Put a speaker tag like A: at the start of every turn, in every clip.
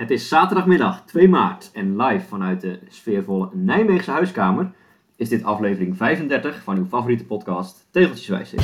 A: Het is zaterdagmiddag 2 maart en live vanuit de sfeervolle Nijmeegse huiskamer is dit aflevering 35 van uw favoriete podcast Tegeltjeswijsheid.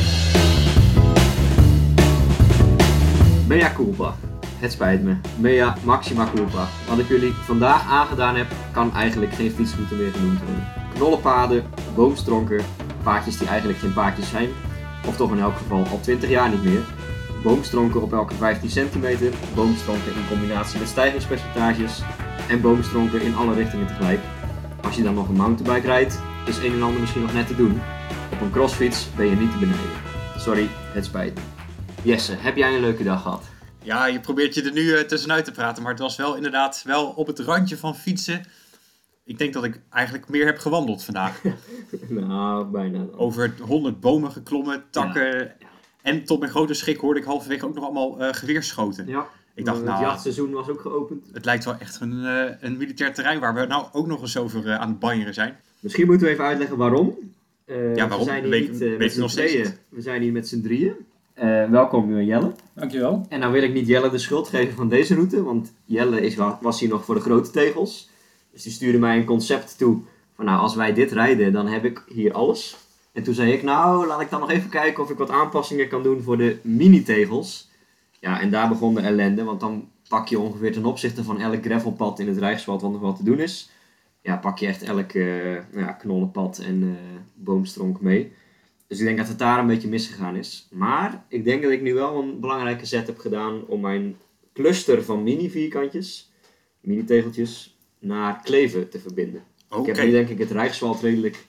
A: Mea culpa. Het spijt me. Mea maxima culpa. Wat ik jullie vandaag aangedaan heb, kan eigenlijk geen fietsroute meer genoemd worden. Knollenpaden, boomstronken, paadjes die eigenlijk geen paadjes zijn, of toch in elk geval al 20 jaar niet meer. Boomstronken op elke 15 centimeter, boomstronken in combinatie met stijgingspercentages en boomstronken in alle richtingen tegelijk. Als je dan nog een mountainbike rijdt, is een en ander misschien nog net te doen. Op een crossfiets ben je niet te beneden. Sorry, het spijt me. Jesse, heb jij een leuke dag gehad?
B: Ja, je probeert je er nu tussenuit te praten, maar het was wel inderdaad wel op het randje van fietsen. Ik denk dat ik eigenlijk meer heb gewandeld vandaag.
A: Nou, bijna dan.
B: Over 100 bomen geklommen, takken. Ja. En tot mijn grote schrik hoorde ik halverwege ook nog allemaal geweerschoten.
A: Ja,
B: ik dacht,
A: het jachtseizoen was ook geopend.
B: Het lijkt wel echt een militair terrein waar we nou ook nog eens over aan het banjeren zijn.
A: Misschien moeten we even uitleggen waarom.
B: Waarom?
A: We zijn hier niet met z'n tweeën, we zijn hier met z'n drieën. Welkom Jelle.
C: Dankjewel.
A: En nou wil ik niet Jelle de schuld geven van deze route, want Jelle was hier nog voor de grote tegels. Dus die stuurde mij een concept toe van nou, als wij dit rijden, dan heb ik hier alles. En toen zei ik, nou, laat ik dan nog even kijken of ik wat aanpassingen kan doen voor de mini-tegels. Ja, en daar begon de ellende, want dan pak je ongeveer ten opzichte van elk gravelpad in het Rijkswald wat nog wat te doen is. Ja, pak je echt elk knollenpad en boomstronk mee. Dus ik denk dat het daar een beetje misgegaan is. Maar ik denk dat ik nu wel een belangrijke zet heb gedaan om mijn cluster van mini-vierkantjes, mini-tegeltjes, naar kleven te verbinden.
B: Okay.
A: Ik heb nu denk ik het Rijkswald redelijk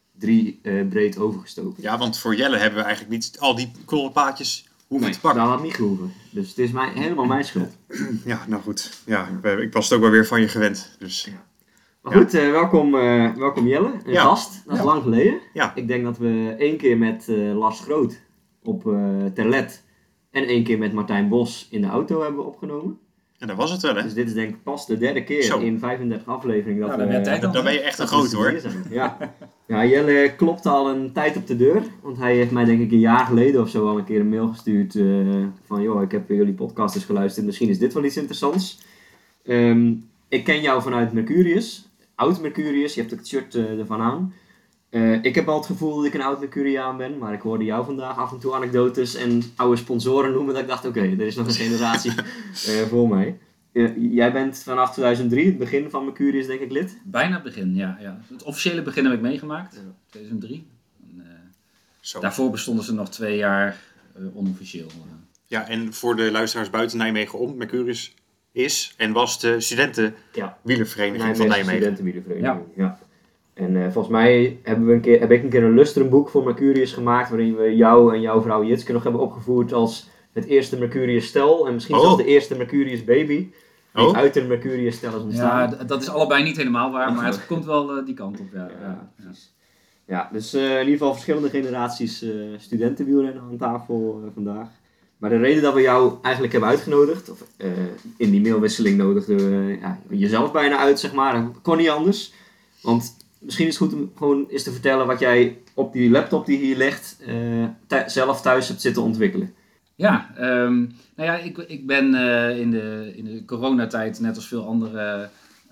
A: 3 breed overgestoken.
B: Ja, want voor Jelle hebben we eigenlijk niet al die knollenpaadjes hoeven te pakken.
A: Dat had niet gehoeven. Dus het is helemaal mijn schuld.
B: Ja, nou goed. Ja, ik was het ook wel weer van je gewend. Dus.
A: Ja. Maar goed, welkom Jelle, een gast. Dat is lang geleden.
B: Ja.
A: Ik denk dat we 1 keer met Lars Groot op Terlet en 1 keer met Martijn Bos in de auto hebben opgenomen.
B: En dat was het wel, hè?
A: Dus dit is denk ik pas de 3e keer in 35 afleveringen.
B: Dan ben je echt een groot, hoor.
A: Ja, Jelle klopte al een tijd op de deur. Want hij heeft mij denk ik een jaar geleden of zo al een keer een mail gestuurd. Van joh, ik heb jullie podcast eens geluisterd. Misschien is dit wel iets interessants. Ik ken jou vanuit Mercurius. Oud Mercurius, je hebt ook het shirt ervan aan. Ik heb al het gevoel dat ik een oud Mercuriaan ben, maar ik hoorde jou vandaag af en toe anekdotes en oude sponsoren noemen dat ik dacht, oké, er is nog een generatie voor mij. Jij bent vanaf 2003, het begin van Mercurius denk ik lid?
C: Bijna het begin, ja. Het officiële begin heb ik meegemaakt, 2003. En, daarvoor bestonden ze nog 2 jaar onofficieel.
B: Ja, en voor de luisteraars buiten Nijmegen om, Mercurius is en was de studentenwielervereniging van Nijmegen.
A: Studentenwielervereniging, ja. En volgens mij heb ik een keer een lustrumboek voor Mercurius gemaakt, waarin we jou en jouw vrouw Jitske nog hebben opgevoerd als het eerste Mercurius stel en misschien zelfs de eerste Mercurius baby. Die uit een Mercurius stel is ontstaan.
C: Ja, dat is allebei niet helemaal waar, maar het komt wel die kant op.
A: Ja, dus in ieder geval verschillende generaties studentenwielrennen aan tafel vandaag. Maar de reden dat we jou eigenlijk hebben uitgenodigd, of in die mailwisseling nodigden we jezelf bijna uit, zeg maar. Dat kon niet anders. Want misschien is het goed om gewoon eens te vertellen wat jij op die laptop die hier ligt zelf thuis hebt zitten ontwikkelen.
C: Ja, ik ben in de coronatijd, net als veel anderen,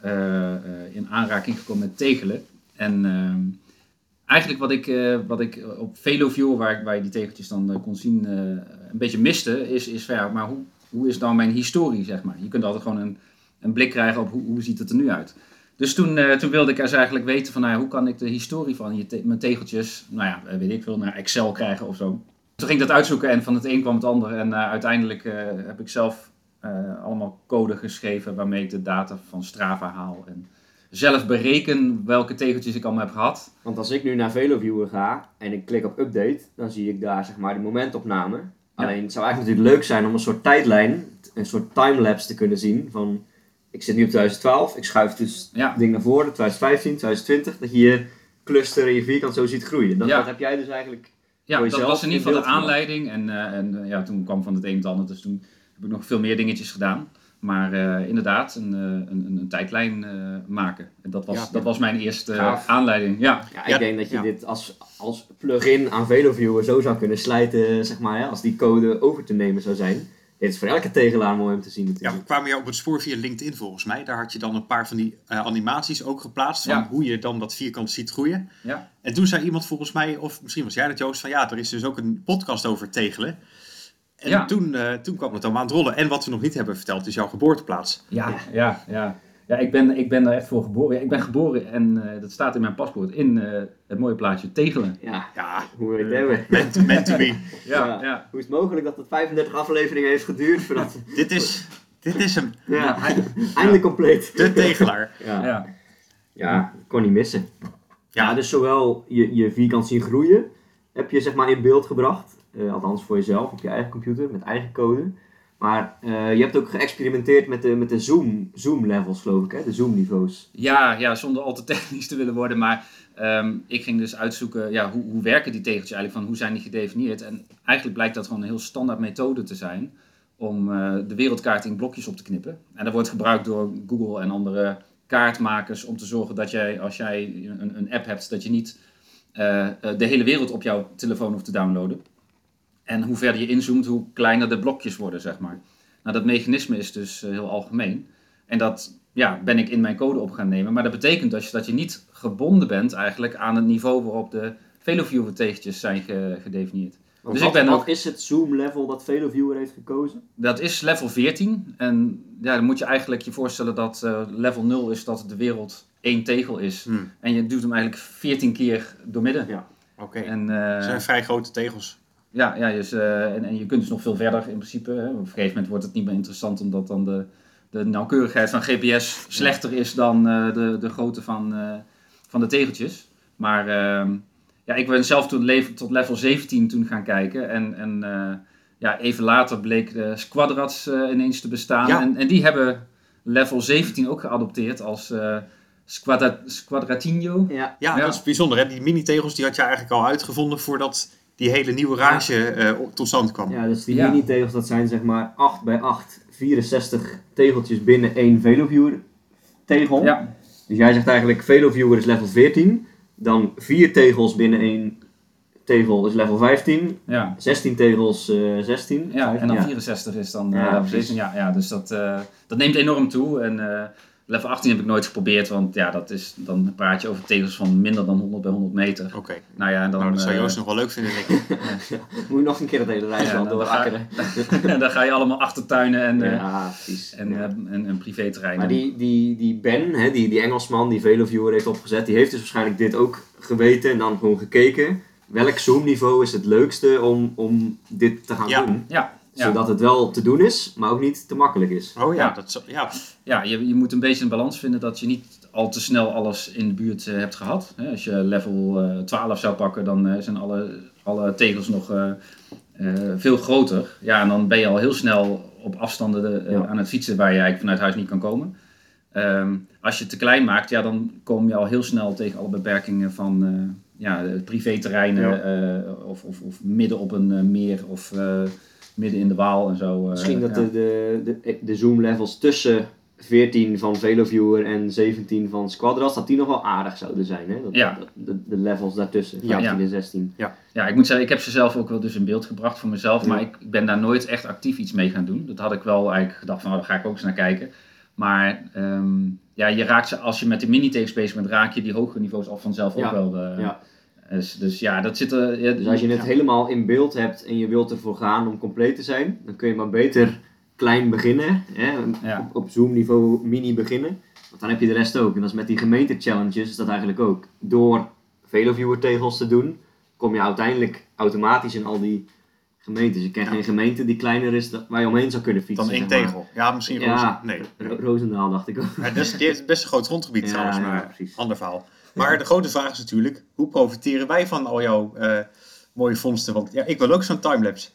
C: in aanraking gekomen met tegelen. En eigenlijk wat ik op VeloViewer, waar je die tegeltjes dan kon zien, een beetje miste, is maar hoe is dan mijn historie, zeg maar. Je kunt altijd gewoon een blik krijgen op hoe ziet het er nu uit. Dus toen wilde ik eigenlijk weten van hoe kan ik de historie van mijn tegeltjes, weet ik veel, naar Excel krijgen of zo. Toen ging ik dat uitzoeken en van het een kwam het ander en uiteindelijk heb ik zelf allemaal code geschreven waarmee ik de data van Strava haal en zelf bereken welke tegeltjes ik allemaal heb gehad.
A: Want als ik nu naar VeloViewer ga en ik klik op update, dan zie ik daar zeg maar de momentopname. Ja. Alleen het zou eigenlijk natuurlijk leuk zijn om een soort tijdlijn, een soort timelapse te kunnen zien van ik zit nu op 2012, ik schuif dus ding naar voren, 2015, 2020, dat je je cluster en je vierkant zo ziet groeien. Dat heb jij dus eigenlijk voor jezelf.
C: Dat was in ieder geval de aanleiding en toen kwam van het een het ander, dus toen heb ik nog veel meer dingetjes gedaan. Maar inderdaad, een tijdlijn maken. En dat was mijn eerste aanleiding.
A: Ik denk dat je dit als plugin aan VeloViewer zo zou kunnen slijten, zeg maar, als die code over te nemen zou zijn. dit is voor elke tegelaar mooi om te zien
B: Ja,
A: natuurlijk.
B: we kwamen jou op het spoor via LinkedIn volgens mij. Daar had je dan een paar van die animaties ook geplaatst van
C: Ja.
B: hoe je dan dat vierkant ziet groeien.
C: Ja.
B: En toen zei iemand volgens mij, of misschien was jij dat Joost, van ja, er is dus ook een podcast over tegelen. En
C: Ja.
B: toen kwam het allemaal aan het rollen. En wat we nog niet hebben verteld is jouw geboorteplaats.
C: Ja, ik ben daar echt voor geboren. Ja, ik ben geboren en dat staat in mijn paspoort in het mooie plaatsje Tegelen.
A: Ja,
B: Ja,
A: hoe wil je het hebben?
B: meant to be.
C: Ja.
A: Hoe is het mogelijk dat het 35 afleveringen heeft geduurd voordat...
B: Dit is hem,
A: Ja, eindelijk compleet.
B: de tegelaar.
A: Ja, kon niet missen.
B: Ja.
A: Ja, dus zowel je vierkant zien groeien heb je zeg maar in beeld gebracht. Althans voor jezelf, op je eigen computer, met eigen code. Maar je hebt ook geëxperimenteerd met de zoom levels, geloof ik, hè? De zoom niveaus.
C: Ja, zonder al te technisch te willen worden. Maar ik ging dus uitzoeken, hoe werken die tegeltjes eigenlijk? Van hoe zijn die gedefinieerd? En eigenlijk blijkt dat gewoon een heel standaard methode te zijn om de wereldkaart in blokjes op te knippen. En dat wordt gebruikt door Google en andere kaartmakers om te zorgen dat jij, als jij een app hebt, dat je niet de hele wereld op jouw telefoon hoeft te downloaden. En hoe verder je inzoomt, hoe kleiner de blokjes worden, zeg maar. Nou, dat mechanisme is dus heel algemeen. En dat ben ik in mijn code op gaan nemen. Maar dat betekent dus dat je niet gebonden bent eigenlijk aan het niveau waarop de VeloViewer tegeltjes zijn gedefinieerd.
A: Want
C: Dus ik ben ook,
A: wat is het zoom level dat VeloViewer heeft gekozen?
C: dat is level 14. En ja, dan moet je eigenlijk je voorstellen dat level 0 is dat de wereld 1 tegel is. En je duwt hem eigenlijk 14 keer doormidden.
A: Ja.
B: Oké,
C: En,
B: dat zijn vrij grote tegels.
C: Dus, en je kunt dus nog veel verder in principe. Hè. Op een gegeven moment wordt het niet meer interessant omdat dan de nauwkeurigheid van GPS slechter is dan de grootte van de tegeltjes. Maar ik ben zelf tot level 17 toen gaan kijken. En even later bleek de Squadrats ineens te bestaan.
B: Ja.
C: En die hebben level 17 ook geadopteerd als Squadratino.
A: Ja.
B: Ja, dat is bijzonder. Hè? Die mini-tegels die had je eigenlijk al uitgevonden voordat die hele nieuwe range tot stand kwam.
A: Ja, dus die mini-tegels, dat zijn zeg maar 8 bij 8, 64 tegeltjes binnen één VeloViewer tegel.
C: Ja.
A: Dus jij zegt eigenlijk VeloViewer is level 14, dan 4 tegels binnen één tegel is level 15,
C: Ja.
A: 16 tegels 16.
C: Ja, en dan 64 is dan
A: Ja,
C: level
A: precies.
C: 17. Ja, dus dat neemt enorm toe. En level 18 heb ik nooit geprobeerd, want dan praat je over tegels van minder dan 100 bij 100 meter.
B: Oké.
C: Nou ja, en dan...
B: Nou, dat zou Joost nog wel leuk vinden, denk ik.
A: Moet je nog een keer het hele reisland
C: dan
A: doorakkeren.
C: dan ga je allemaal achtertuinen
A: Ja, precies.
C: en privéterreinen.
A: Maar die Ben, hè, die Engelsman die VeloViewer heeft opgezet, die heeft dus waarschijnlijk dit ook geweten en dan gewoon gekeken. Welk zoomniveau is het leukste om dit te gaan doen?
C: Ja.
A: Zodat het wel te doen is, maar ook niet te makkelijk is.
B: Oh ja,
C: Ja. Ja, je moet een beetje een balans vinden dat je niet al te snel alles in de buurt hebt gehad. Als je level 12 zou pakken, dan zijn alle tegels nog veel groter. Ja, en dan ben je al heel snel op afstanden aan het fietsen waar je eigenlijk vanuit huis niet kan komen. Als je het te klein maakt, dan kom je al heel snel tegen alle beperkingen van privéterreinen of midden op een meer of midden in de Waal en zo.
A: Misschien dat de zoom levels tussen 14 van VeloViewer en 17 van Squadras, dat die nog wel aardig zouden zijn. Hè? De levels daartussen, 15 en 16.
C: Ja, ik moet zeggen, ik heb ze zelf ook wel dus in beeld gebracht voor mezelf, maar ik ben daar nooit echt actief iets mee gaan doen. Dat had ik wel eigenlijk gedacht van, daar ga ik ook eens naar kijken. Maar je raakt ze, als je met de mini-tegels bezig bent, raak je die hogere niveaus al vanzelf ook wel. Dus dat zit er...
A: Dus als je het helemaal in beeld hebt en je wilt ervoor gaan om compleet te zijn, dan kun je maar beter klein beginnen, hè? Op zoomniveau mini beginnen. Want dan heb je de rest ook. En dat is met die gemeente-challenges is dat eigenlijk ook. Door VeloViewer tegels te doen, kom je uiteindelijk automatisch in al die gemeentes. Je kent geen gemeente die kleiner is waar je omheen zou kunnen fietsen.
B: Dan één tegel. Ja, misschien
A: Roosendaal dacht ik ook.
B: Ja, die heeft best een groot grondgebied trouwens, maar
A: precies.
B: Ander verhaal. Maar de grote vraag is natuurlijk, hoe profiteren wij van al jouw mooie vondsten? Want ik wil ook zo'n timelapse.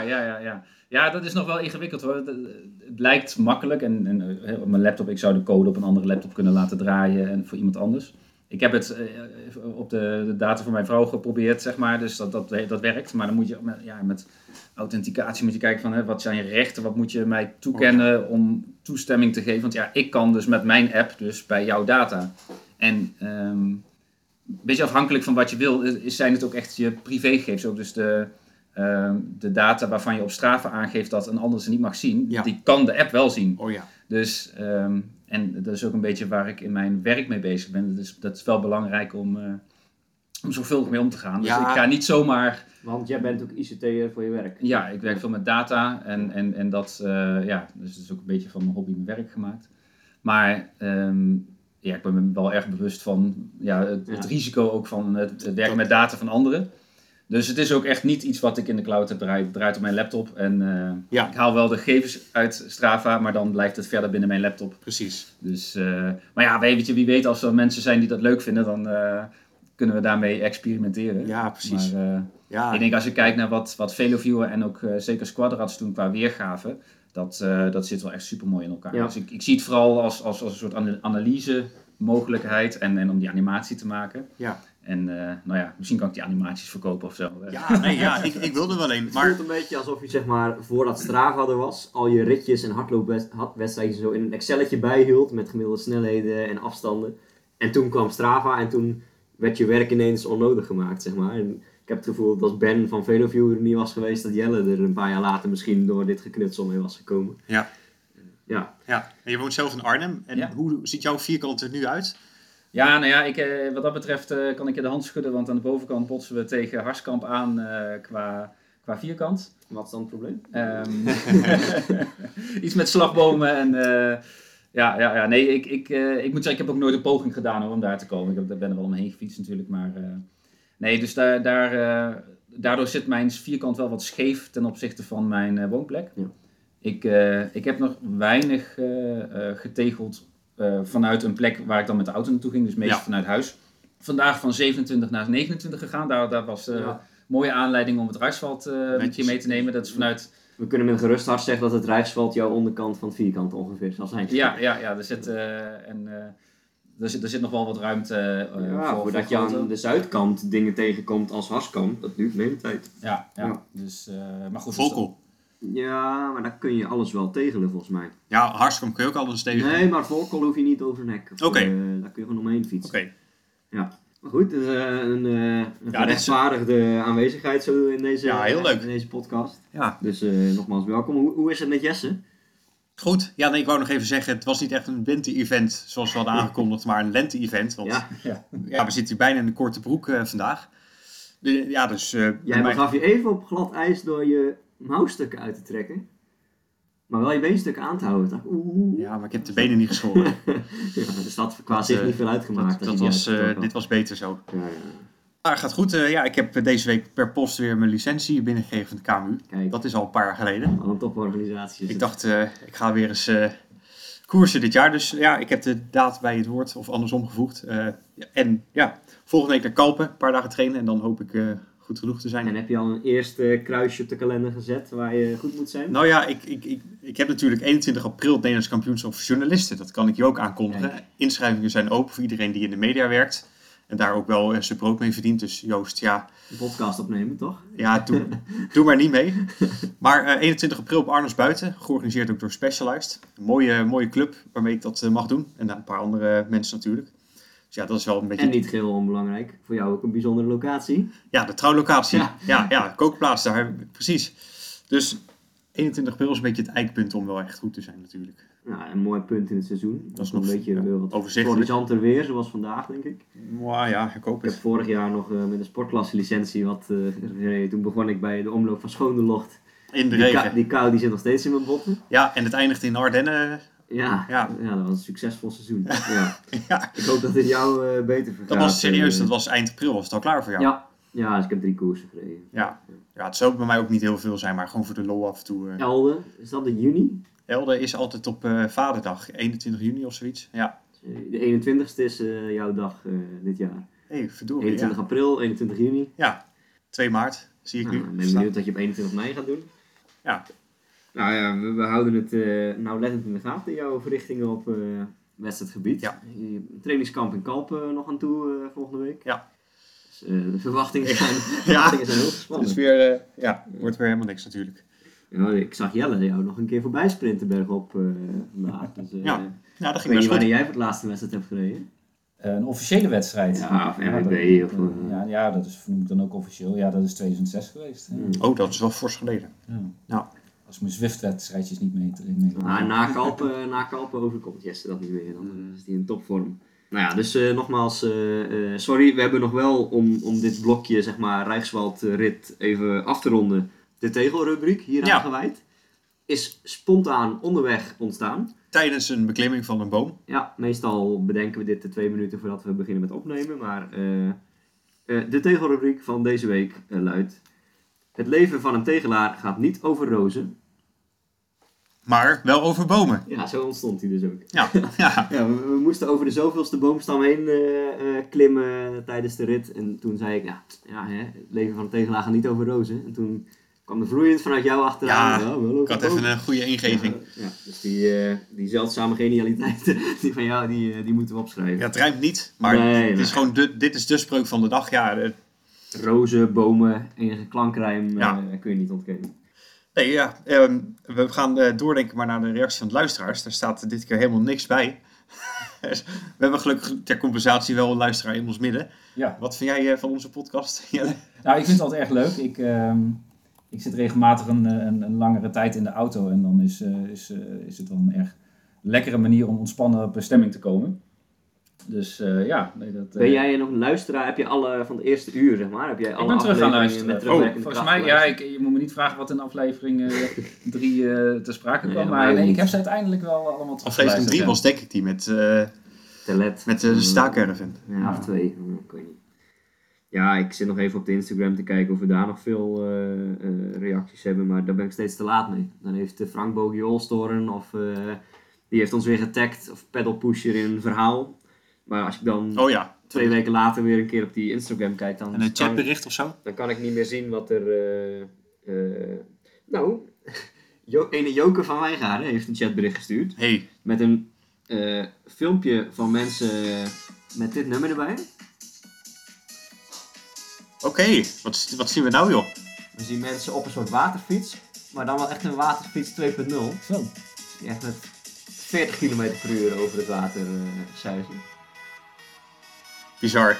C: Ja, dat is nog wel ingewikkeld hoor. Het lijkt makkelijk en op mijn laptop, ik zou de code op een andere laptop kunnen laten draaien en voor iemand anders. Ik heb het op de data van mijn vrouw geprobeerd, zeg maar, dus dat werkt. Maar dan moet je met authenticatie moet je kijken van wat zijn je rechten, wat moet je mij toekennen om toestemming te geven. Want ik kan dus met mijn app dus bij jouw data. En een beetje afhankelijk van wat je wil, zijn het ook echt je privégegevens. Ook dus de data waarvan je op Strava aangeeft dat een ander ze niet mag zien,
B: Ja.
C: die kan de app wel zien.
B: Oh ja.
C: Dus, en dat is ook een beetje waar ik in mijn werk mee bezig ben. Dus dat is wel belangrijk om zorgvuldig mee om te gaan. Dus
B: Ja.
C: ik ga niet zomaar...
A: Want jij bent ook ICT'er voor je werk.
C: Ja, ik werk veel met data en dat, dus het is ook een beetje van mijn hobby mijn werk gemaakt. Maar ik ben me wel erg bewust van het risico ook van het werken met data van anderen. Dus het is ook echt niet iets wat ik in de cloud heb bereid. Het draait op mijn laptop en ik haal wel de gegevens uit Strava, maar dan blijft het verder binnen mijn laptop.
B: Precies.
C: Dus, maar ja, wie weet als er mensen zijn die dat leuk vinden, dan kunnen we daarmee experimenteren.
B: Ja, precies.
C: Maar ik denk als je kijkt naar wat Veloviewer en ook zeker Squadrats doen qua weergave, dat zit wel echt super mooi in elkaar.
A: Ja.
C: Dus ik zie het vooral als een soort analyse mogelijkheid en om die animatie te maken.
B: Ja.
C: En misschien kan ik die animaties verkopen of zo.
B: Ik wilde wel een.
A: Het
B: Maar
A: voelt een beetje alsof je zeg maar, voordat Strava er was, al je ritjes en hardloopwedstrijden zo in een Excelletje bijhield met gemiddelde snelheden en afstanden. En toen kwam Strava en toen werd je werk ineens onnodig gemaakt, zeg maar. En ik heb het gevoel dat als Ben van Veloviewer er niet was geweest, dat Jelle er een paar jaar later misschien door dit geknutsel mee was gekomen.
B: Ja.
A: Ja.
B: Ja, en je woont zelf in Arnhem. En hoe ziet jouw vierkant er nu uit?
C: Ja, wat dat betreft kan ik je de hand schudden, want aan de bovenkant botsen we tegen Harskamp aan qua vierkant.
A: Wat is dan het probleem?
C: Iets met slagbomen en ik moet zeggen, ik heb ook nooit een poging gedaan om daar te komen. Ik ben er wel omheen gefietst natuurlijk, maar dus daardoor zit mijn vierkant wel wat scheef ten opzichte van mijn woonplek.
A: Ja.
C: Ik heb nog weinig getegeld vanuit een plek waar ik dan met de auto naartoe ging, dus meestal vanuit huis. Vandaag van 27 naar 29 gegaan, daar was een mooie aanleiding om het Rijksveld met je mee te nemen. Dat is vanuit...
A: We kunnen met gerust hart zeggen dat het Rijksveld jouw onderkant van het vierkant ongeveer zal zijn.
C: Ja, er zit nog wel wat ruimte
A: voordat je aan de zuidkant dingen tegenkomt als Harskamp, dat duurt meer tijd.
C: Ja. Dus, maar goed.
B: Volkel.
A: Ja, maar daar kun je alles wel tegelen volgens mij.
B: Ja, Harskamp kun je ook alles tegen.
A: Nee, maar Volkel hoef je niet over een hek.
B: Oké.
A: Daar kun je gewoon omheen fietsen.
B: Oké.
A: Ja. Maar goed, het is een gerechtvaardigde aanwezigheid zo in deze,
B: heel leuk.
A: in deze podcast.
B: Ja.
A: Dus nogmaals welkom. Hoe is het met Jesse?
B: Goed. Ja, nee, ik wou nog even zeggen, het was niet echt een winter-event zoals we hadden aangekondigd, maar een lente-event. Want we zitten hier bijna in een korte broek vandaag. Jij
A: begaf je even op glad ijs door je mouwstukken uit te trekken. Maar wel je beenstukken aan te houden. Dacht,
B: ja, maar ik heb de benen niet geschoren.
A: Dus dat qua zich niet veel uitgemaakt.
B: Dit was beter zo.
A: Ja.
B: Maar gaat goed. Ik heb deze week per post weer mijn licentie binnengegeven van de KMU.
A: Kijk.
B: Dat is al een paar jaar geleden.
A: Wat een toporganisatie.
B: Ik dacht, ik ga weer eens koersen dit jaar. Dus ik heb de daad bij het woord of andersom gevoegd. Volgende week naar Kalpen. Een paar dagen trainen en dan hoop ik goed genoeg te zijn.
A: En heb je al een eerste kruisje op de kalender gezet waar je goed moet zijn?
B: Nou ja, ik heb natuurlijk 21 april het Nederlands kampioenschap voor journalisten. Dat kan ik je ook aankondigen.
A: Kijk.
B: Inschrijvingen zijn open voor iedereen die in de media werkt. En daar ook wel zijn brood mee verdient. Dus Joost,
A: Een podcast opnemen, toch?
B: Ja, doe maar niet mee. Maar 21 april op Arnhems Buiten. Georganiseerd ook door Specialized. Een mooie club waarmee ik dat mag doen. En een paar andere mensen natuurlijk. Dus ja, dat is wel een beetje...
A: En niet geheel onbelangrijk. Voor jou ook een bijzondere locatie.
B: Ja, de trouwlocatie. Ja, kookplaats daar. Precies. Dus 21 april is een beetje het eikpunt om wel echt goed te zijn natuurlijk.
A: Nou, een mooi punt in het seizoen.
B: Dat is nog
A: een beetje wat
B: overzichtelijk.
A: horizonter weer, zoals vandaag, denk ik.
B: Ja, ik hoop
A: Ik heb
B: het.
A: vorig jaar nog met een sportklasselicentie wat gereden. Toen begon ik bij de omloop van Schoondelocht.
B: In de regen.
A: Die kou die zit nog steeds in mijn botten.
B: Ja, en het eindigt in Ardennen.
A: Ja, dat was een succesvol seizoen. Ja.
B: Ja.
A: Ik hoop dat dit jou beter vergaat.
B: Dat was serieus, dat was eind april. Was het al klaar voor jou?
A: Ja, dus ik heb 3 koersen gereden.
B: Ja, het zou bij mij ook niet heel veel zijn, maar gewoon voor de lol af en toe.
A: Elde, is dat in juni?
B: Elde is altijd op Vaderdag, 21 juni of zoiets. Ja.
A: De 21ste is jouw dag dit jaar.
B: Verdorie.
A: 21 april, 21 juni.
B: Ja, 2 maart zie ik nu.
A: Ik ben benieuwd dat je op 21 mei gaat doen.
B: Ja.
A: Nou ja, we houden het nauwlettend in de gaten, jouw verrichtingen op wedstrijdgebied.
B: Ja.
A: Trainingskamp in Kalpen nog aan toe volgende week.
B: Ja.
A: Dus, de verwachtingen zijn heel
B: Het
A: spannend.
B: is weer, wordt weer helemaal niks natuurlijk.
A: Ja, ik zag Jelle jou nog een keer voorbij sprinten bergop vandaag. Dus,
B: Ja, dat
A: ik
B: ging
A: weet niet
B: best
A: wanneer
B: goed.
A: jij voor het laatste wedstrijd hebt gereden.
C: Een officiële wedstrijd.
A: Ja, of
C: dat-
A: NWB. Of,
C: ja, dat is vernoemd dan ook officieel. Ja, dat is 2006 geweest. Ja.
B: Oh, dat is wel fors geleden.
C: Ja.
B: Ja.
C: Als mijn Zwift-wedstrijdjes niet mee.
A: na Kalpen overkomt Jesse dat niet meer. Dan is hij in topvorm. Nou ja, dus nogmaals, sorry, we hebben nog wel om dit blokje, zeg maar, Rijkswald-rit even af te ronden, de tegelrubriek hier
B: Ja.
A: aangeweid. Is spontaan onderweg ontstaan.
B: Tijdens een beklimming van een boom.
A: Ja, meestal bedenken we dit 2 minuten voordat we beginnen met opnemen. Maar de tegelrubriek van deze week luidt: het leven van een tegelaar gaat niet over rozen.
B: Maar wel over bomen.
A: Ja, zo ontstond hij dus ook.
B: Ja, ja.
A: Ja, we moesten over de zoveelste boomstam heen klimmen tijdens de rit. En toen zei ik, het leven van een tegelaar gaat niet over rozen. En toen kwam er vloeiend vanuit jou achteraan.
B: Ja,
A: wel over
B: ik had
A: bomen.
B: even een goede ingeving.
A: Ja, dus die zeldzame genialiteit die van jou, die moeten we opschrijven.
B: Ja, het rijmt niet, maar
A: Nee,
B: het is gewoon dit is de spreuk van de dag. Ja,
A: Rozen, bomen, enige klankrijm
B: Ja.
A: kun je niet ontkennen.
B: nee, ja we gaan doordenken maar naar de reactie van de luisteraars. Daar staat dit keer helemaal niks bij. We hebben gelukkig ter compensatie wel een luisteraar in ons midden.
C: Ja.
B: Wat vind jij van onze podcast, Jelle?
C: Nou, ik vind het altijd erg leuk. Ik zit regelmatig een langere tijd in de auto en dan is het wel een erg lekkere manier om ontspannen op bestemming te komen. Dus
A: Ben jij nog een luisteraar? Heb je alle van de eerste uur, zeg maar? Heb jij alle
C: ik ben terug gaan
A: afleveringen met
C: luisteren.
A: terugwerkende
C: Volgens
A: kracht
C: mij, ja,
A: geluisterd?
C: je moet me niet vragen wat in aflevering 3 ter sprake kwam.
A: Nee,
C: maar
A: maar
C: nee,
A: niet.
C: ik heb ze uiteindelijk wel allemaal terug
B: Aflevering 3 was denk ik die
A: Telet.
B: met de staakerven.
A: Ja, of 2. Ik weet niet. Ja, ik zit nog even op de Instagram te kijken of we daar nog veel reacties hebben, maar daar ben ik steeds te laat mee. Dan heeft Frank Bogiolstoren of die heeft ons weer getagd of pedalpusher in een verhaal. Maar als ik dan
B: Oh ja.
A: 2 weken later weer een keer op die Instagram kijk, dan,
B: En een chatbericht of zo?
A: dan kan ik niet meer zien wat er... ene Joke van Wijngaarden heeft een chatbericht gestuurd
B: Hey,
A: met een filmpje van mensen met dit nummer erbij.
B: oké. Wat zien we nou, joh?
A: We zien mensen op een soort waterfiets, maar dan wel echt een waterfiets 2.0.
C: Zo.
A: Die echt met 40 km per uur over het water zuizen.
B: Bizar.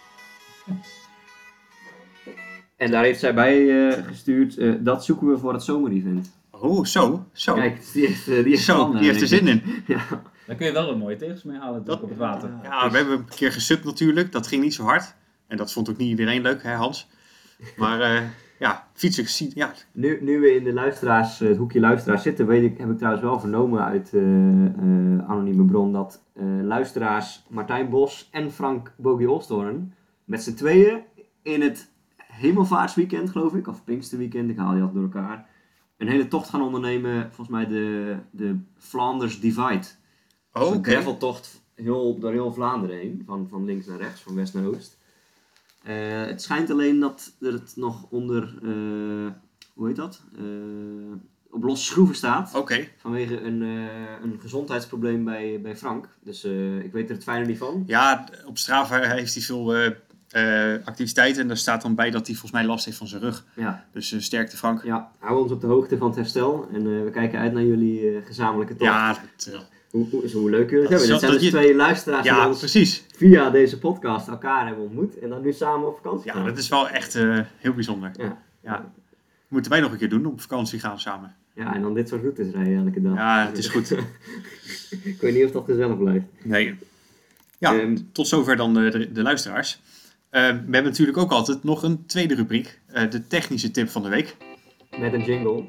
A: En daar heeft zij bij gestuurd, dat zoeken we voor het zomerevent.
B: Oh, zo.
A: Kijk, die heeft
B: Zo,
A: plannen,
B: die heeft er
A: denk
B: zin
A: ik.
B: in.
A: Ja.
C: Daar kun je wel een mooie tegels mee halen
B: Dat-
C: op het water.
B: Ja, we hebben een keer gesubt natuurlijk. Dat ging niet zo hard. En dat vond ook niet iedereen leuk, hè Hans? Maar fietsen, ja.
A: Nu we in de luisteraars, het hoekje luisteraars zitten, heb ik trouwens wel vernomen uit anonieme bron dat luisteraars Martijn Bos en Frank Bogiolstoren met z'n tweeën in het Hemelvaartsweekend, geloof ik, of Pinksterweekend, ik haal die altijd door elkaar, een hele tocht gaan ondernemen, volgens mij de Flanders Divide.
B: Oh,
A: Een
B: oké.
A: graveltocht door heel Vlaanderen heen, van links naar rechts, van west naar oost. Het schijnt alleen dat er het nog onder, hoe heet dat? Op losse schroeven staat.
B: Oké.
A: Vanwege een gezondheidsprobleem bij Frank. Dus ik weet er het fijne niet van.
B: Ja, op Strava heeft hij veel activiteiten. En daar staat dan bij dat hij volgens mij last heeft van zijn rug.
A: Ja,
B: Dus sterkte Frank.
A: ja, hou ons op de hoogte van het herstel. En we kijken uit naar jullie gezamenlijke tocht.
B: Ja,
A: Hoe leuk jullie het
B: Dat
A: hebben. Dit
B: is-
A: zijn
B: dat
A: dus
B: je-
A: 2 luisteraars die
B: ja,
A: ons
B: precies.
A: via deze podcast elkaar hebben ontmoet. En dan nu samen op vakantie
B: Ja,
A: gaan.
B: dat is wel echt heel bijzonder.
A: Ja.
B: Ja. Moeten wij nog een keer doen, op vakantie gaan samen.
A: Ja, en dan dit soort routes rijden elke dag.
B: Ja, het is goed.
A: Ik weet niet of dat gezellig blijft.
B: Nee. Ja, tot zover dan de luisteraars. We hebben natuurlijk ook altijd nog een tweede rubriek. De technische tip van de week.
A: Met een jingle.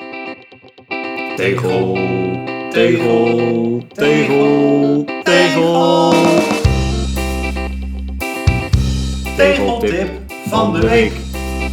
B: Tegel, tegel, tegel, tegel. Tegeltip van de week.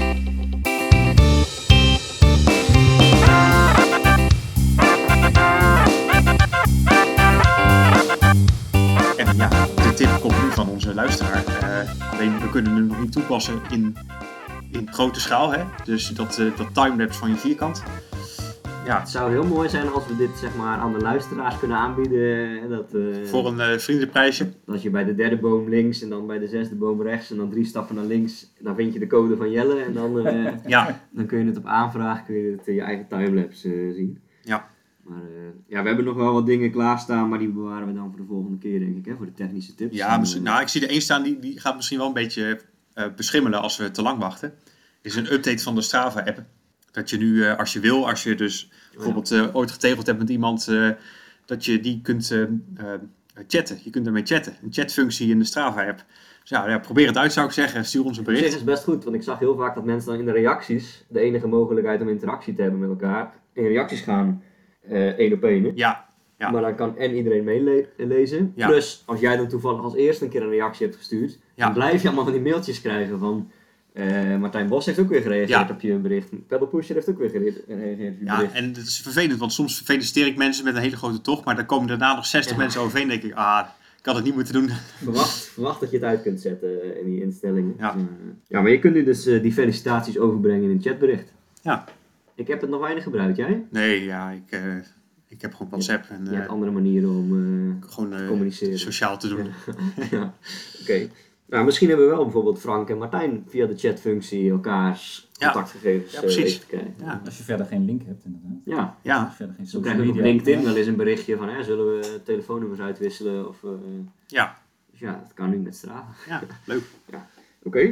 B: En ja, de tip komt nu van onze luisteraar. Alleen we kunnen hem nog niet toepassen in grote schaal. Hè? Dus dat timelapse van je vierkant. Ja,
A: Het zou heel mooi zijn als we dit zeg maar aan de luisteraars kunnen aanbieden. En dat,
B: voor een vriendenprijsje.
A: dat je bij de 3e boom links en dan bij de 6e boom rechts en dan 3 stappen naar links. Dan vind je de code van Jelle en dan,
B: Ja,
A: dan kun je het op aanvraag kun je het in je eigen timelapse zien.
B: Ja.
A: Maar we hebben nog wel wat dingen klaarstaan, maar die bewaren we dan voor de volgende keer, denk ik, hè, voor de technische tips.
B: Ja, ik zie er één staan die gaat misschien wel een beetje beschimmelen als we te lang wachten. Is een update van de Strava-app. Dat je nu, als je dus bijvoorbeeld ooit getegeld hebt met iemand, dat je die kunt chatten. Je kunt ermee chatten. Een chatfunctie in de Strava-app. Dus probeer het uit, zou ik zeggen. Stuur ons een bericht.
A: Dat is best goed, want ik zag heel vaak dat mensen dan in de reacties, de enige mogelijkheid om interactie te hebben met elkaar, in reacties gaan 1 op 1.
B: Ja.
A: Maar dan kan iedereen meelezen.
B: Ja.
A: Plus, als jij dan toevallig als eerste een keer een reactie hebt gestuurd, dan blijf je allemaal van die mailtjes krijgen van Martijn Bos heeft ook weer gereageerd op je bericht. Pedalpusher heeft ook weer gereageerd op je bericht.
B: Ja, en dat is vervelend, want soms feliciteer ik mensen met een hele grote tocht, maar dan komen daarna nog 60 mensen overheen en denk ik, ik had het niet moeten doen.
A: Verwacht dat je het uit kunt zetten in die instellingen. Ja, maar je kunt nu dus die felicitaties overbrengen in een chatbericht.
B: Ja.
A: Ik heb het nog weinig gebruikt, jij?
B: Nee, ik heb gewoon WhatsApp.
A: Je hebt andere manieren om
B: gewoon
A: te communiceren.
B: Sociaal te doen.
A: Ja. Oké. Nou, misschien hebben we wel bijvoorbeeld Frank en Martijn via de chatfunctie elkaars contactgegevens weten te krijgen.
C: Ja. Als je verder geen link hebt, inderdaad.
A: Ja.
C: Als je verder geen
A: Zo
C: social
A: krijgen we op
C: media
A: LinkedIn wel eens een berichtje van, zullen we telefoonnummers uitwisselen? Of,
B: Ja.
A: Dus dat kan nu met Strava.
B: Ja, leuk.
A: Oké.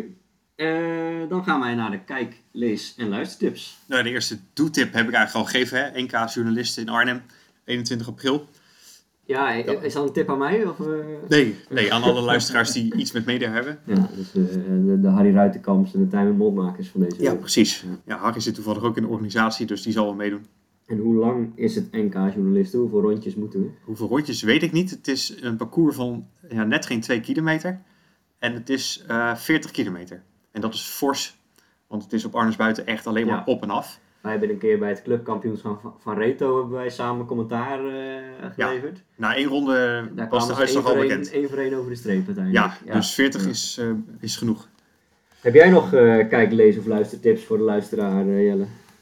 A: Dan gaan wij naar de kijk, lees en luistertips.
B: Nou, de eerste doetip heb ik eigenlijk al gegeven. Hè? NK-journalisten in Arnhem, 21 april.
A: Ja, is dat een tip aan mij? Of,
B: Nee, aan alle luisteraars die iets met media hebben.
A: Ja, dus de Harry Ruitenkamps en de Tijmen Mondmakers van deze week.
B: Precies. Ja, Harry zit toevallig ook in de organisatie, dus die zal wel meedoen.
A: En hoe lang is het NK-journalisten? Hoeveel rondjes moeten we?
B: Hoeveel rondjes weet ik niet. Het is een parcours van net geen 2 kilometer. En het is 40 kilometer. En dat is fors, want het is op Arnhemsbuiten echt alleen maar op en af.
A: Wij hebben een keer bij het clubkampioenschap van Reto hebben wij samen commentaar geleverd.
B: Na 1 ronde was de uitslag al bekend.
A: 1 voor 1 over de streep uiteindelijk.
B: Ja, dus 40 is genoeg.
A: Heb jij nog kijk, lees of luistertips voor de luisteraar, Jelle?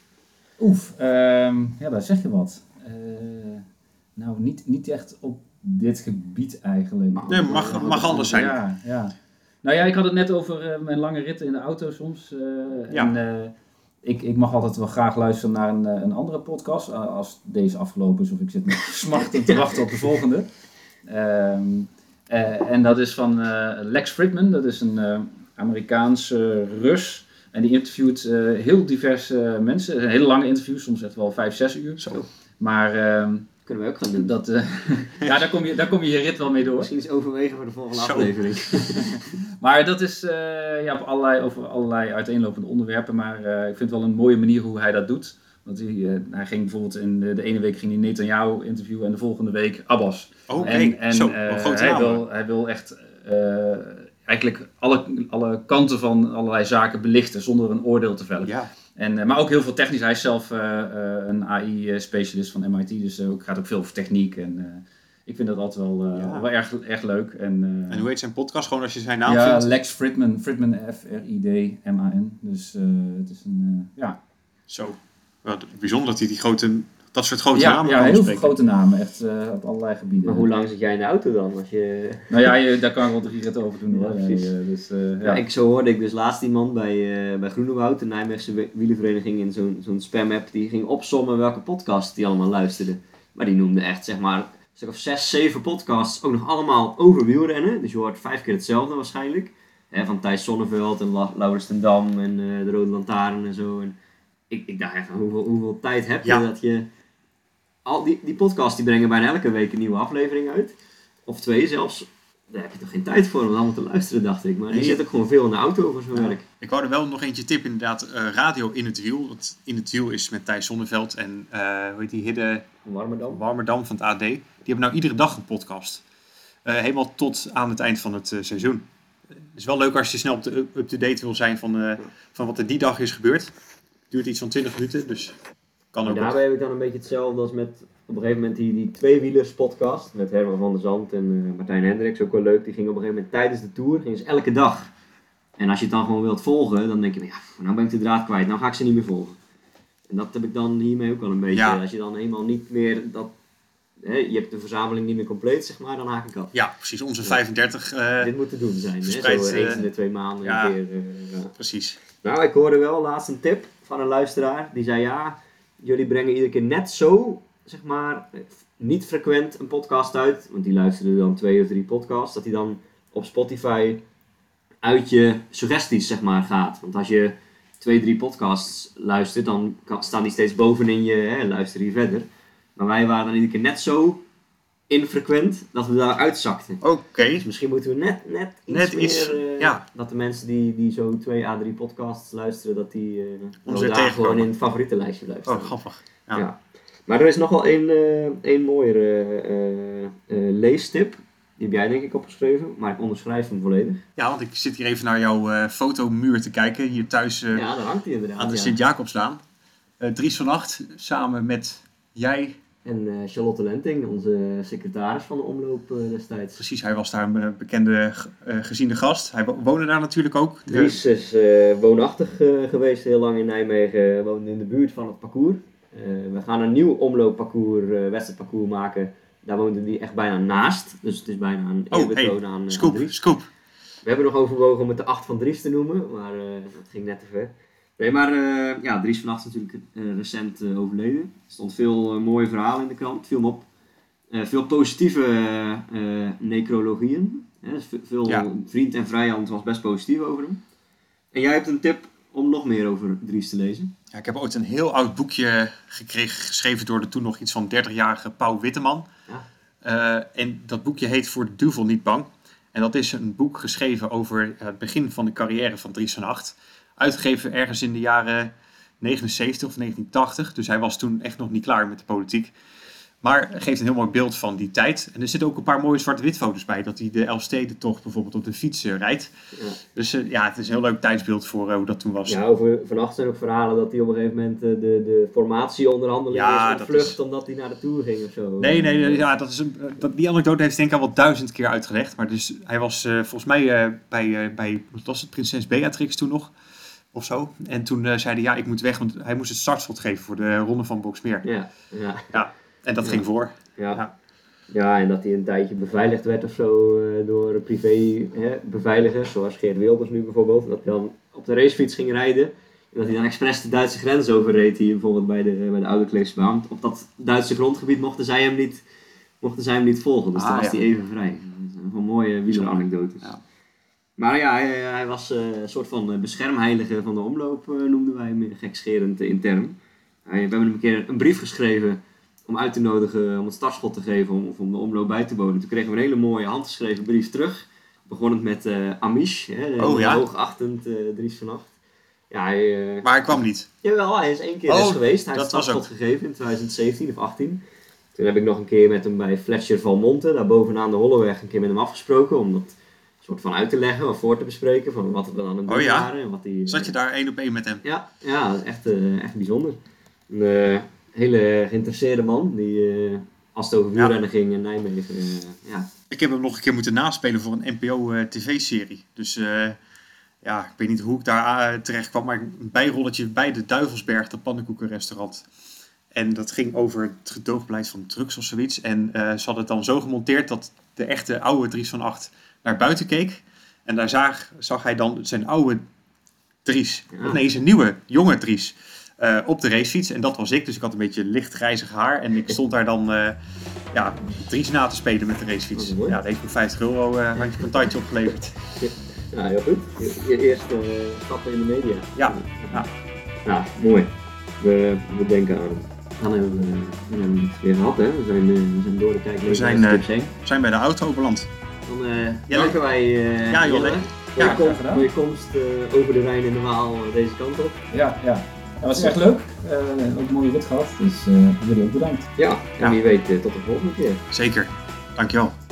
C: Daar zeg je wat. Nou, niet echt op dit gebied eigenlijk.
B: Nee, mag anders zijn.
C: Ja. Nou ja, ik had het net over mijn lange ritten in de auto soms. Ik mag altijd wel graag luisteren naar een andere podcast. Als deze afgelopen is of ik zit met smachten te wachten op de volgende. En dat is van Lex Fridman. Dat is een Amerikaanse Rus. En die interviewt heel diverse mensen. Een hele lange interview, soms echt wel 5-6 uur.
A: Zo.
C: Maar
A: kunnen we ook gaan doen.
C: Daar kom je je rit wel mee door.
A: Misschien eens overwegen voor de volgende aflevering.
C: Maar dat is over allerlei uiteenlopende onderwerpen. Maar ik vind het wel een mooie manier hoe hij dat doet. Want hij ging bijvoorbeeld in de ene week ging hij Netanyahu interviewen en de volgende week Abbas. Hij wil echt eigenlijk alle kanten van allerlei zaken belichten zonder een oordeel te vellen.
B: Ja.
C: Maar ook heel veel technisch. Hij is zelf een AI-specialist van MIT, dus gaat ook veel over techniek. En ik vind dat altijd wel erg leuk. En
B: hoe heet zijn podcast? Gewoon als je zijn naam
C: vindt?
B: Ja,
C: Lex Fridman. Fridman, F-R-I-D-M-A-N. Dus het is een,
B: Zo. Well, bijzonder dat hij dat soort grote namen kan
C: heel
B: spreken.
C: veel grote namen. Echt op allerlei gebieden.
A: Maar hoe lang zit jij in de auto dan? Als je...
C: Nou ja, daar kan ik wel 3 ritten over doen.
A: Ja, precies. Zo hoorde ik dus laatst iemand bij Groenewoud, de Nijmeegse wielervereniging, in zo'n spam-app, die ging opsommen welke podcast die allemaal luisterde. Maar die noemde echt, zeg maar, een stuk of 6, 7 podcasts, ook nog allemaal over wielrennen. Dus je hoort 5 keer hetzelfde waarschijnlijk. Van Thijs Sonneveld en Laurens ten Dam en de Rode Lantaarn en zo. En ik dacht echt, hoeveel tijd heb je dat je... Al die podcasts die brengen bijna elke week een nieuwe aflevering uit. Of 2 zelfs. Daar heb je toch geen tijd voor om allemaal te luisteren, dacht ik. Maar die zit ook gewoon veel in de auto voor zo'n werk.
B: Ik wou er wel nog eentje tip, inderdaad. Radio in het wiel. Want in het wiel is met Thijs Sonneveld en hoe heet die Hidde Warmerdam van het AD. Die hebben nou iedere dag een podcast. Helemaal tot aan het eind van het seizoen. Het is wel leuk als je snel up-to-date wil zijn van wat er die dag is gebeurd. Het duurt iets van 20 minuten, dus kan ook.
A: Daarbij heb ik dan een beetje hetzelfde als met op een gegeven moment die tweewielers podcast met Herman van der Zand en Martijn Hendricks, ook wel leuk. Die ging op een gegeven moment tijdens de Tour, gingen ze elke dag. En als je het dan gewoon wilt volgen, dan denk je, nou ben ik de draad kwijt, nou ga ik ze niet meer volgen. En dat heb ik dan hiermee ook wel een beetje. Als je dan eenmaal niet meer je hebt de verzameling niet meer compleet, zeg maar, dan haak ik af.
B: Ja, precies. Onze 35...
A: dit moet te doen zijn,
B: verspreid,
A: zo eens in de 2 maanden een keer.
B: Precies.
A: Nou, ik hoorde wel laatst een tip van een luisteraar. Die zei, jullie brengen iedere keer net zo zeg maar, niet frequent een podcast uit, want die luisterde dan 2 of 3 podcasts, dat hij dan op Spotify uit je suggesties, zeg maar, gaat. Want als je 2, 3 podcasts luistert, dan staan die steeds bovenin je, luister hier verder. Maar wij waren dan iedere keer net zo infrequent dat we daar uitzakten.
B: Oké.
A: Dus misschien moeten we net iets meer, dat de mensen die zo 2 à 3 podcasts luisteren, dat die daar gewoon in het favoriete lijstje blijven staan.
B: Oh, grappig.
A: Ja. Ja. Maar er is nog wel één mooiere leestip. Die heb jij denk ik opgeschreven, maar ik onderschrijf hem volledig.
B: Ja, want ik zit hier even naar jouw fotomuur te kijken. Hier thuis
A: ja, daar hangt hij inderdaad.
B: Aan de Sint-Jacobslaan. Dries van Acht, samen met jij.
A: En Charlotte Lenting, onze secretaris van de omloop destijds.
B: Precies, hij was daar een bekende geziene gast. Hij woonde daar natuurlijk ook.
A: Dries is woonachtig geweest heel lang in Nijmegen. Woonde in de buurt van het parcours. We gaan een nieuw omloopparcours, wedstrijdparcours maken. Daar woonde hij echt bijna naast. Dus het is bijna een eerbetoon aan Dries.
B: Scoop.
A: We hebben nog overwogen om het de 8 van Dries te noemen. Maar dat ging net te ver. Nee, maar Dries van Acht is natuurlijk recent overleden. Er stond veel mooie verhalen in de krant. Viel me op. Veel positieve necrologieën. Dus veel vriend en vijand was best positief over hem. En jij hebt een tip om nog meer over Dries te lezen.
B: Ja, ik heb ooit een heel oud boekje geschreven door de toen nog iets van 30-jarige Pauw Witteman. Ja. En dat boekje heet Voor de duivel niet bang. En dat is een boek geschreven over het begin van de carrière van Dries van Acht. Uitgegeven ergens in de jaren 79 of 1980. Dus hij was toen echt nog niet klaar met de politiek. Maar geeft een heel mooi beeld van die tijd. En er zitten ook een paar mooie zwart-wit foto's bij. Dat hij de Elfstedentocht bijvoorbeeld op de fiets rijdt. Ja. Dus het is een heel leuk tijdsbeeld voor hoe dat toen was. Ja,
A: over Van Acht zijn ook verhalen dat hij op een gegeven moment de formatieonderhandelingen is ontvlucht omdat hij naar de Tour ging of zo.
B: Nee. Ja, die anekdote heeft denk ik al wel 1000 keer uitgelegd. Maar dus, hij was volgens mij bij wat was het, Prinses Beatrix toen nog. Of zo. En toen zei hij, ik moet weg, want hij moest het startschot geven voor de ronde van Boxmeer. Ja. En dat ging voor.
A: Ja, en dat hij een tijdje beveiligd werd of zo door privé beveiligers, zoals Geert Wilders nu bijvoorbeeld. Dat hij dan op de racefiets ging rijden. En dat hij dan expres de Duitse grens overreed hier bijvoorbeeld bij de Oude Kleefsebaan. Want op dat Duitse grondgebied mochten zij hem niet volgen. Dus dan was hij even vrij. Dat is een mooie wieleranekdotes. Ja. Maar ja, hij was een soort van beschermheilige van de omloop, noemden wij hem gekscherend intern. We hebben hem een keer een brief geschreven om uit te nodigen om het startschot te geven om de omloop bij te wonen. Toen kregen we een hele mooie handgeschreven brief terug. Begon het met Amish, hoogachtend Dries van Acht. Ja,
B: maar hij kwam niet?
A: Jawel, hij is 1 keer geweest. Hij heeft het startschot gegeven in 2017 of 18. Toen heb ik nog een keer met hem bij Fletcher Valmonte, daar bovenaan de Holleweg, een keer met hem afgesproken. Om dat soort van uit te leggen of voor te bespreken van wat we dan aan het doen waren. En wat die,
B: zat je daar 1 op 1 met hem?
A: Ja, dat is echt bijzonder. Een hele geïnteresseerde man die als het over wielrennen ging in Nijmegen.
B: Ik heb hem nog een keer moeten naspelen voor een NPO tv-serie. Dus ik weet niet hoe ik daar terecht kwam, maar een bijrolletje bij de Duivelsberg, dat pannenkoekenrestaurant. En dat ging over het gedoogbeleid van drugs of zoiets. En ze hadden het dan zo gemonteerd dat de echte oude Dries van Acht naar buiten keek. En daar zag hij dan zijn oude Dries. Ja. Of nee, zijn nieuwe, jonge Dries. Op de racefiets. En dat was ik. Dus ik had een beetje licht grijzig haar. En ik stond daar dan Dries na te spelen met de racefiets. Ja, dat heeft me €50 een tandje opgeleverd.
A: Ja, heel goed. Je eerste stappen in de media.
B: Ja,
A: mooi. We denken aan hem. Dan hebben we het weer gehad, hè? We zijn door de kijkers.
B: We zijn bij de auto beland.
A: Dan danken wij Jelle voor je komst over de Rijn en de Waal deze kant op.
C: Ja. Dat was echt leuk. Ook een mooie rit gehad, dus jullie ook bedankt.
A: Ja, en wie weet tot de volgende keer.
B: Zeker. Dankjewel.